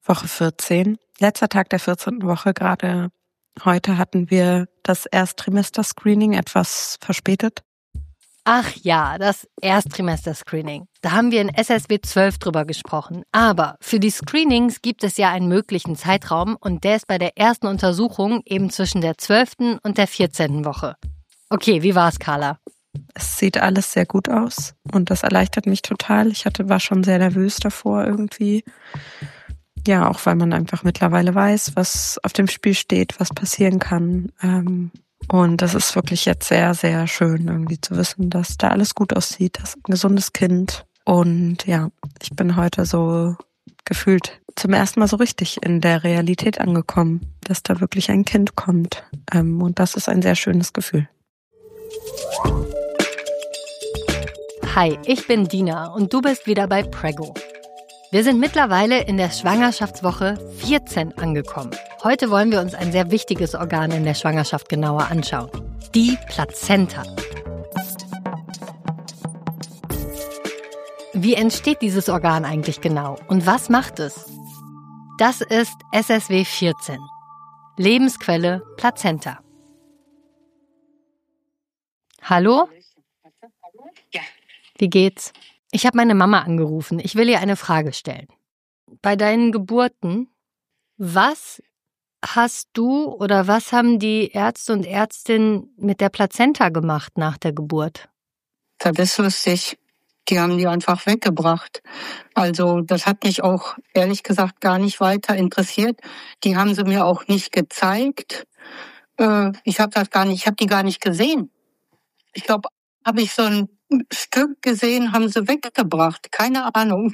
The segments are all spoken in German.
Woche 14. Letzter Tag der 14. Woche. Gerade heute hatten wir das Ersttrimester-Screening etwas verspätet. Ach ja, das Ersttrimester-Screening. Da haben wir in SSW 12 drüber gesprochen. Aber für die Screenings gibt es ja einen möglichen Zeitraum und der ist bei der ersten Untersuchung eben zwischen der 12. und der 14. Woche. Okay, wie war's, Carla? Es sieht alles sehr gut aus und das erleichtert mich total. War schon sehr nervös davor irgendwie. Ja, auch weil man einfach mittlerweile weiß, was auf dem Spiel steht, was passieren kann. Und das ist wirklich jetzt sehr, sehr schön irgendwie zu wissen, dass da alles gut aussieht. Das ist ein gesundes Kind. Und ja, ich bin heute so gefühlt zum ersten Mal so richtig in der Realität angekommen, dass da wirklich ein Kind kommt. Und das ist ein sehr schönes Gefühl. Hi, ich bin Dina und du bist wieder bei Preggo. Wir sind mittlerweile in der Schwangerschaftswoche 14 angekommen. Heute wollen wir uns ein sehr wichtiges Organ in der Schwangerschaft genauer anschauen. Die Plazenta. Wie entsteht dieses Organ eigentlich genau und was macht es? Das ist SSW 14. Lebensquelle Plazenta. Hallo? Ja. Wie geht's? Ich habe meine Mama angerufen. Ich will ihr eine Frage stellen. Bei deinen Geburten, was hast du oder was haben die Ärzte und Ärztinnen mit der Plazenta gemacht nach der Geburt? Das ist lustig. Die haben die einfach weggebracht. Also das hat mich auch ehrlich gesagt gar nicht weiter interessiert. Die haben sie mir auch nicht gezeigt. Ich habe die gar nicht gesehen. Ich glaube, habe ich so ein Stück gesehen, haben sie weggebracht. Keine Ahnung.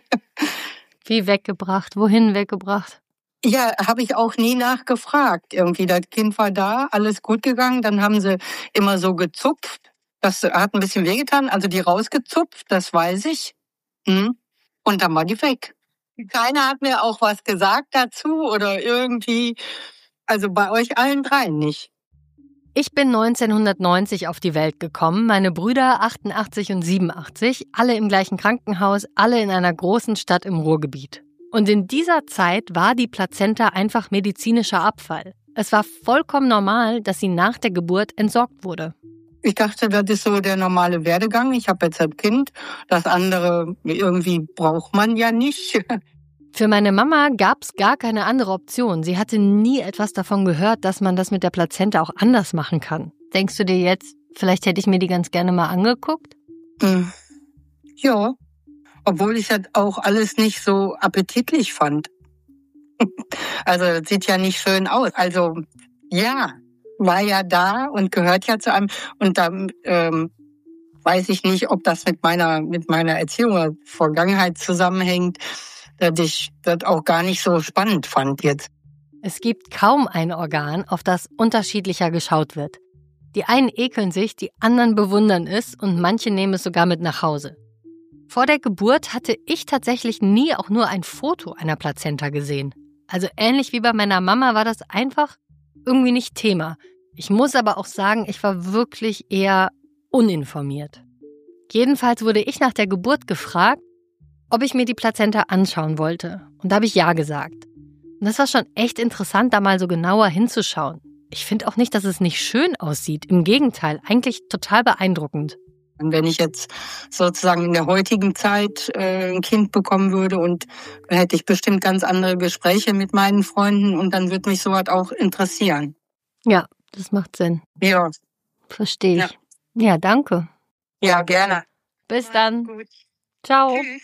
Wie weggebracht? Wohin weggebracht? Ja, habe ich auch nie nachgefragt. Irgendwie, das Kind war da, alles gut gegangen. Dann haben sie immer so gezupft. Das hat ein bisschen wehgetan, also die rausgezupft, das weiß ich. Und dann war die weg. Keiner hat mir auch was gesagt dazu oder irgendwie. Also bei euch allen dreien nicht. Ich bin 1990 auf die Welt gekommen, meine Brüder 88 und 87, alle im gleichen Krankenhaus, alle in einer großen Stadt im Ruhrgebiet. Und in dieser Zeit war die Plazenta einfach medizinischer Abfall. Es war vollkommen normal, dass sie nach der Geburt entsorgt wurde. Ich dachte, das ist so der normale Werdegang. Ich habe jetzt ein Kind, das andere irgendwie braucht man ja nicht. Für meine Mama gab es gar keine andere Option. Sie hatte nie etwas davon gehört, dass man das mit der Plazenta auch anders machen kann. Denkst du dir jetzt, vielleicht hätte ich mir die ganz gerne mal angeguckt? Ja, obwohl ich das auch alles nicht so appetitlich fand. Also das sieht ja nicht schön aus. Also ja, war ja da und gehört ja zu einem. Und dann weiß ich nicht, ob das mit meiner Erziehung oder Vergangenheit zusammenhängt, dass ich das auch gar nicht so spannend fand jetzt. Es gibt kaum ein Organ, auf das unterschiedlicher geschaut wird. Die einen ekeln sich, die anderen bewundern es und manche nehmen es sogar mit nach Hause. Vor der Geburt hatte ich tatsächlich nie auch nur ein Foto einer Plazenta gesehen. Also ähnlich wie bei meiner Mama war das einfach irgendwie nicht Thema. Ich muss aber auch sagen, ich war wirklich eher uninformiert. Jedenfalls wurde ich nach der Geburt gefragt, ob ich mir die Plazenta anschauen wollte. Und da habe ich ja gesagt. Und das war schon echt interessant, da mal so genauer hinzuschauen. Ich finde auch nicht, dass es nicht schön aussieht. Im Gegenteil, eigentlich total beeindruckend. Und wenn ich jetzt sozusagen in der heutigen Zeit ein Kind bekommen würde und dann hätte ich bestimmt ganz andere Gespräche mit meinen Freunden und dann würde mich sowas auch interessieren. Ja, das macht Sinn. Ja. Verstehe ich. Ja, danke. Ja, gerne. Bis dann. Gut. Ciao. Tschüss.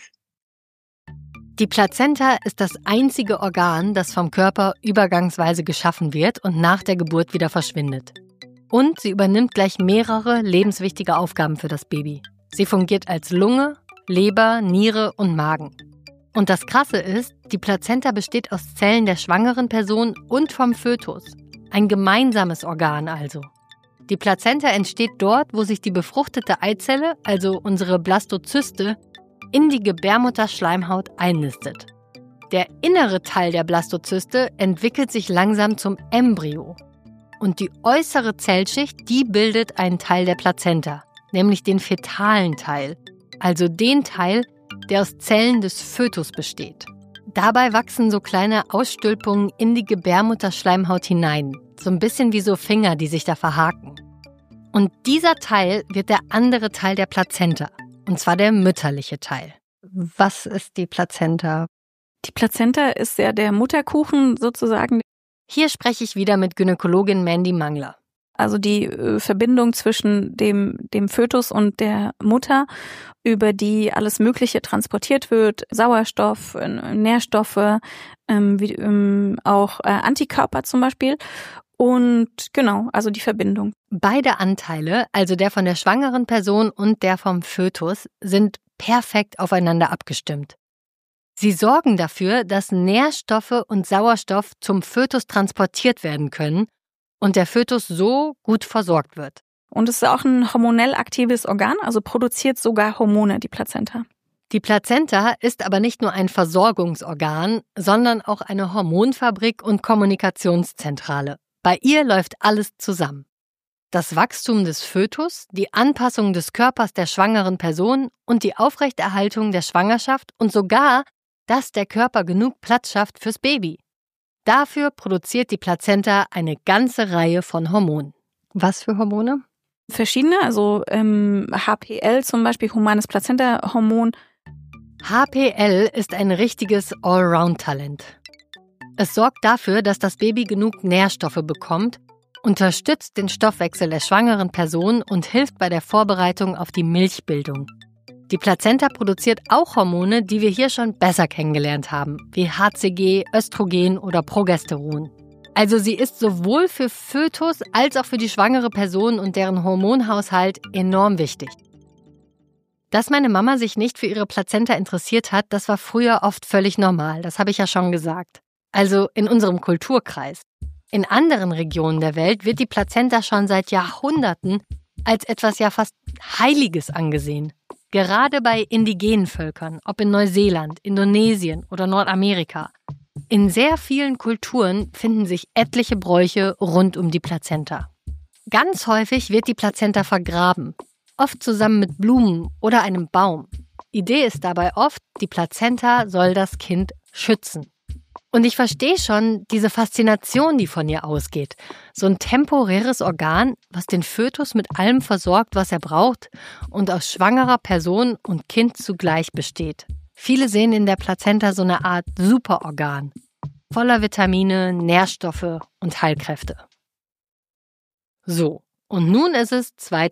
Die Plazenta ist das einzige Organ, das vom Körper übergangsweise geschaffen wird und nach der Geburt wieder verschwindet. Und sie übernimmt gleich mehrere lebenswichtige Aufgaben für das Baby. Sie fungiert als Lunge, Leber, Niere und Magen. Und das Krasse ist, die Plazenta besteht aus Zellen der schwangeren Person und vom Fötus. Ein gemeinsames Organ also. Die Plazenta entsteht dort, wo sich die befruchtete Eizelle, also unsere Blastozyste, in die Gebärmutterschleimhaut einnistet. Der innere Teil der Blastozyste entwickelt sich langsam zum Embryo. Und die äußere Zellschicht, die bildet einen Teil der Plazenta, nämlich den fetalen Teil, also den Teil, der aus Zellen des Fötus besteht. Dabei wachsen so kleine Ausstülpungen in die Gebärmutterschleimhaut hinein. So ein bisschen wie so Finger, die sich da verhaken. Und dieser Teil wird der andere Teil der Plazenta. Und zwar der mütterliche Teil. Was ist die Plazenta? Die Plazenta ist ja der Mutterkuchen sozusagen. Hier spreche ich wieder mit Gynäkologin Mandy Mangler. Also die Verbindung zwischen dem Fötus und der Mutter, über die alles Mögliche transportiert wird, Sauerstoff, Nährstoffe, auch Antikörper zum Beispiel. Und genau, also die Verbindung. Beide Anteile, also der von der schwangeren Person und der vom Fötus, sind perfekt aufeinander abgestimmt. Sie sorgen dafür, dass Nährstoffe und Sauerstoff zum Fötus transportiert werden können und der Fötus so gut versorgt wird. Und es ist auch ein hormonell aktives Organ, also produziert sogar Hormone, die Plazenta. Die Plazenta ist aber nicht nur ein Versorgungsorgan, sondern auch eine Hormonfabrik und Kommunikationszentrale. Bei ihr läuft alles zusammen. Das Wachstum des Fötus, die Anpassung des Körpers der schwangeren Person und die Aufrechterhaltung der Schwangerschaft und sogar, dass der Körper genug Platz schafft fürs Baby. Dafür produziert die Plazenta eine ganze Reihe von Hormonen. Was für Hormone? Verschiedene, also HPL zum Beispiel, humanes Plazenta-Hormon. HPL ist ein richtiges Allround-Talent. Es sorgt dafür, dass das Baby genug Nährstoffe bekommt, unterstützt den Stoffwechsel der schwangeren Person und hilft bei der Vorbereitung auf die Milchbildung. Die Plazenta produziert auch Hormone, die wir hier schon besser kennengelernt haben, wie HCG, Östrogen oder Progesteron. Also sie ist sowohl für Fötus als auch für die schwangere Person und deren Hormonhaushalt enorm wichtig. Dass meine Mama sich nicht für ihre Plazenta interessiert hat, das war früher oft völlig normal, das habe ich ja schon gesagt. Also in unserem Kulturkreis. In anderen Regionen der Welt wird die Plazenta schon seit Jahrhunderten als etwas ja fast Heiliges angesehen. Gerade bei indigenen Völkern, ob in Neuseeland, Indonesien oder Nordamerika. In sehr vielen Kulturen finden sich etliche Bräuche rund um die Plazenta. Ganz häufig wird die Plazenta vergraben, oft zusammen mit Blumen oder einem Baum. Idee ist dabei oft, die Plazenta soll das Kind schützen. Und ich verstehe schon diese Faszination, die von ihr ausgeht. So ein temporäres Organ, was den Fötus mit allem versorgt, was er braucht und aus schwangerer Person und Kind zugleich besteht. Viele sehen in der Plazenta so eine Art Superorgan, voller Vitamine, Nährstoffe und Heilkräfte. So, und nun ist es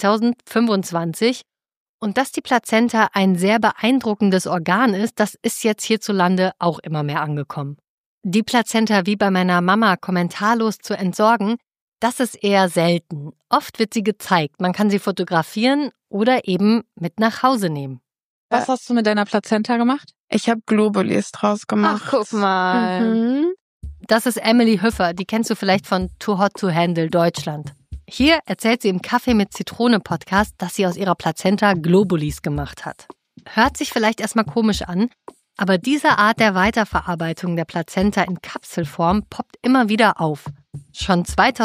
2025 und dass die Plazenta ein sehr beeindruckendes Organ ist, das ist jetzt hierzulande auch immer mehr angekommen. Die Plazenta wie bei meiner Mama kommentarlos zu entsorgen, das ist eher selten. Oft wird sie gezeigt, man kann sie fotografieren oder eben mit nach Hause nehmen. Was hast du mit deiner Plazenta gemacht? Ich habe Globulis draus gemacht. Ach, guck mal. Das ist Emily Hüffer, die kennst du vielleicht von Too Hot to Handle Deutschland. Hier erzählt sie im Kaffee mit Zitrone Podcast, dass sie aus ihrer Plazenta Globulis gemacht hat. Hört sich vielleicht erstmal komisch an, aber diese Art der Weiterverarbeitung der Plazenta in Kapselform poppt immer wieder auf. Schon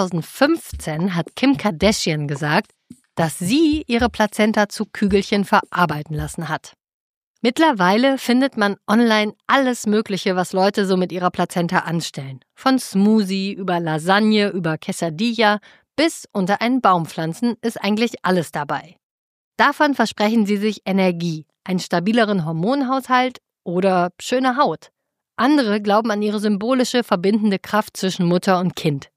2015 hat Kim Kardashian gesagt, dass sie ihre Plazenta zu Kügelchen verarbeiten lassen hat. Mittlerweile findet man online alles Mögliche, was Leute so mit ihrer Plazenta anstellen. Von Smoothie über Lasagne, über Quesadilla bis unter einen Baum pflanzen ist eigentlich alles dabei. Davon versprechen sie sich Energie, einen stabileren Hormonhaushalt oder schöne Haut. Andere glauben an ihre symbolische, verbindende Kraft zwischen Mutter und Kind.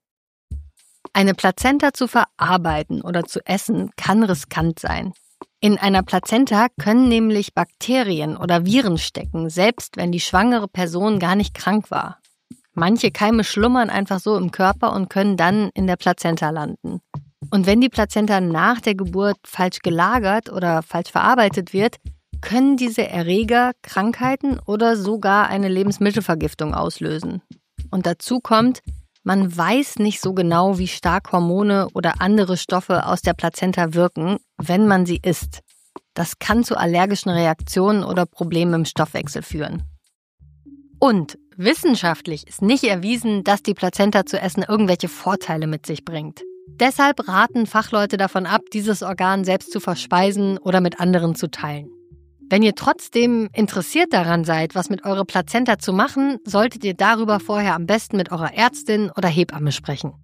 Eine Plazenta zu verarbeiten oder zu essen kann riskant sein. In einer Plazenta können nämlich Bakterien oder Viren stecken, selbst wenn die schwangere Person gar nicht krank war. Manche Keime schlummern einfach so im Körper und können dann in der Plazenta landen. Und wenn die Plazenta nach der Geburt falsch gelagert oder falsch verarbeitet wird, können diese Erreger Krankheiten oder sogar eine Lebensmittelvergiftung auslösen. Und dazu kommt, man weiß nicht so genau, wie stark Hormone oder andere Stoffe aus der Plazenta wirken, wenn man sie isst. Das kann zu allergischen Reaktionen oder Problemen im Stoffwechsel führen. Und wissenschaftlich ist nicht erwiesen, dass die Plazenta zu essen irgendwelche Vorteile mit sich bringt. Deshalb raten Fachleute davon ab, dieses Organ selbst zu verspeisen oder mit anderen zu teilen. Wenn ihr trotzdem interessiert daran seid, was mit eurer Plazenta zu machen, solltet ihr darüber vorher am besten mit eurer Ärztin oder Hebamme sprechen.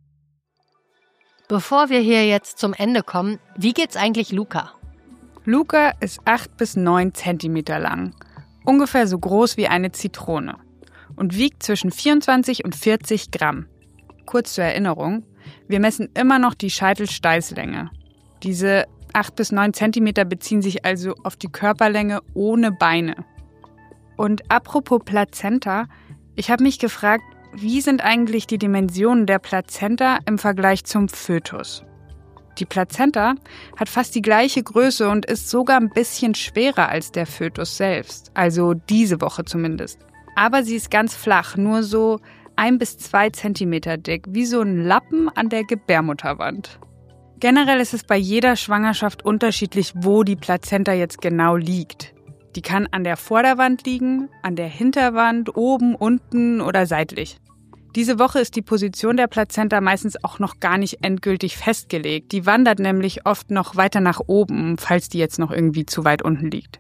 Bevor wir hier jetzt zum Ende kommen, wie geht's eigentlich Luca? Luca ist 8 bis 9 Zentimeter lang, ungefähr so groß wie eine Zitrone und wiegt zwischen 24 und 40 Gramm. Kurz zur Erinnerung, wir messen immer noch die Scheitelsteißlänge. Diese 8 bis 9 Zentimeter beziehen sich also auf die Körperlänge ohne Beine. Und apropos Plazenta, ich habe mich gefragt, wie sind eigentlich die Dimensionen der Plazenta im Vergleich zum Fötus? Die Plazenta hat fast die gleiche Größe und ist sogar ein bisschen schwerer als der Fötus selbst, also diese Woche zumindest. Aber sie ist ganz flach, nur so 1 bis 2 Zentimeter dick, wie so ein Lappen an der Gebärmutterwand. Generell ist es bei jeder Schwangerschaft unterschiedlich, wo die Plazenta jetzt genau liegt. Die kann an der Vorderwand liegen, an der Hinterwand, oben, unten oder seitlich. Diese Woche ist die Position der Plazenta meistens auch noch gar nicht endgültig festgelegt. Die wandert nämlich oft noch weiter nach oben, falls die jetzt noch irgendwie zu weit unten liegt.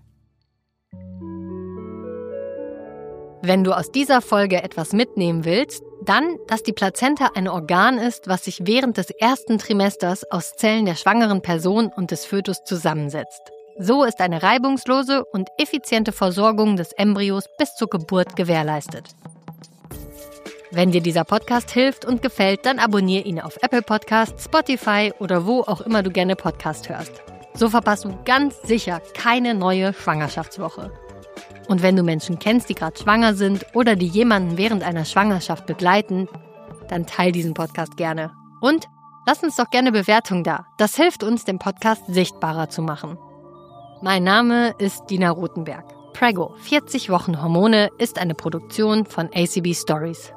Wenn du aus dieser Folge etwas mitnehmen willst, dann, dass die Plazenta ein Organ ist, was sich während des ersten Trimesters aus Zellen der schwangeren Person und des Fötus zusammensetzt. So ist eine reibungslose und effiziente Versorgung des Embryos bis zur Geburt gewährleistet. Wenn dir dieser Podcast hilft und gefällt, dann abonniere ihn auf Apple Podcasts, Spotify oder wo auch immer du gerne Podcast hörst. So verpasst du ganz sicher keine neue Schwangerschaftswoche. Und wenn du Menschen kennst, die gerade schwanger sind oder die jemanden während einer Schwangerschaft begleiten, dann teil diesen Podcast gerne. Und lass uns doch gerne Bewertungen da. Das hilft uns, den Podcast sichtbarer zu machen. Mein Name ist Dina Rothenberg. Prego, 40 Wochen Hormone ist eine Produktion von ACB Stories.